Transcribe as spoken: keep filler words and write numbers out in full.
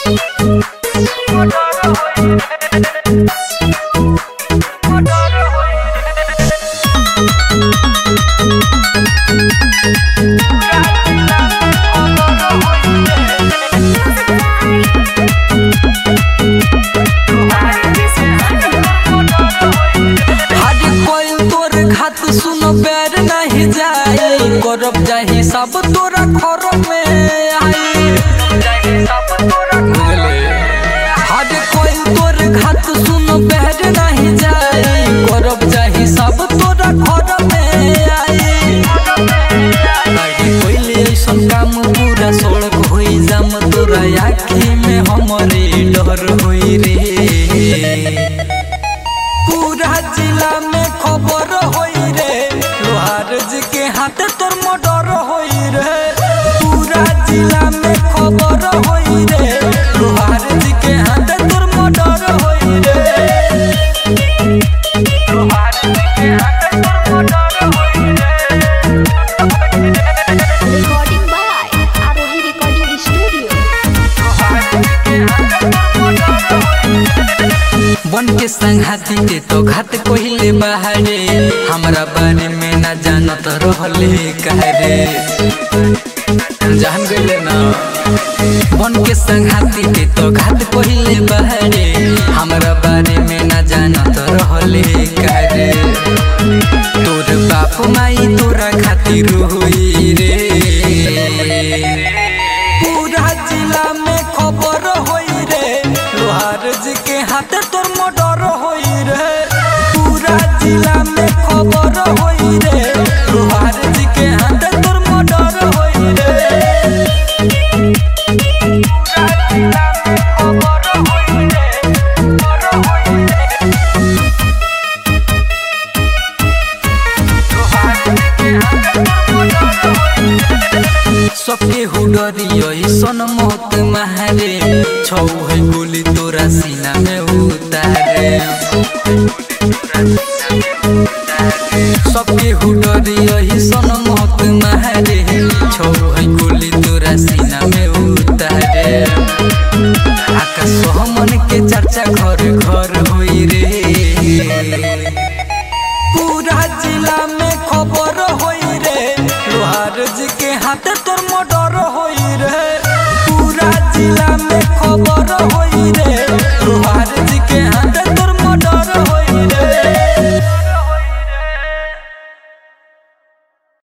करब जाही सब तोरा घर में आई हद कोई तोर घात सुन बैठ नहीं जाई करब जाही सब तोरा घर में आई कोई ऐसन काम पूरा सड़क होई जाम तोरा आँखी में हमरे डर होई रे पूरा जिला में खबर होई रे लोहार जी के हाथ तोर मर्डर होई रे पूरा जिला में खबर होई रे लोहार जी के हाथ तोर मर्डर होई रे लोहार जी के हाथ तोर मर्डर होई रे। Recording by Arohi Recording Studio. बन के संघाती के तो घात कोहिले बाहरे हमरा बारे में ना जानत रहले कहरे जान गइले ना बन के संघाती के तो घात कोहिले बाहरे हमरा बारे में ना जानत रहले कहरे तोर बाप माई तोरा खातिर होई रे पूरा जिला में खबर होई रे लोहार जी के हाथ तोर मर्डर होई रे पूरा जिला में खबर होई रे लोहार जी के हाथ तोर मर्डर होई रे पूरा जिला में खबर होई रे मर्डर होई रे लोहार जी के हाथ तोर मर्डर होई रे सबके हुडरी सन मौत मारे छौ है गोली तोरा सीना में उतारे सबके हुडरी सन मौत मारे छौ है गोली तोरा सीना में उतारे आकाश हमन के चर्चा घर घर होई रे पूरा जिला में खबर होई रे लोहार जी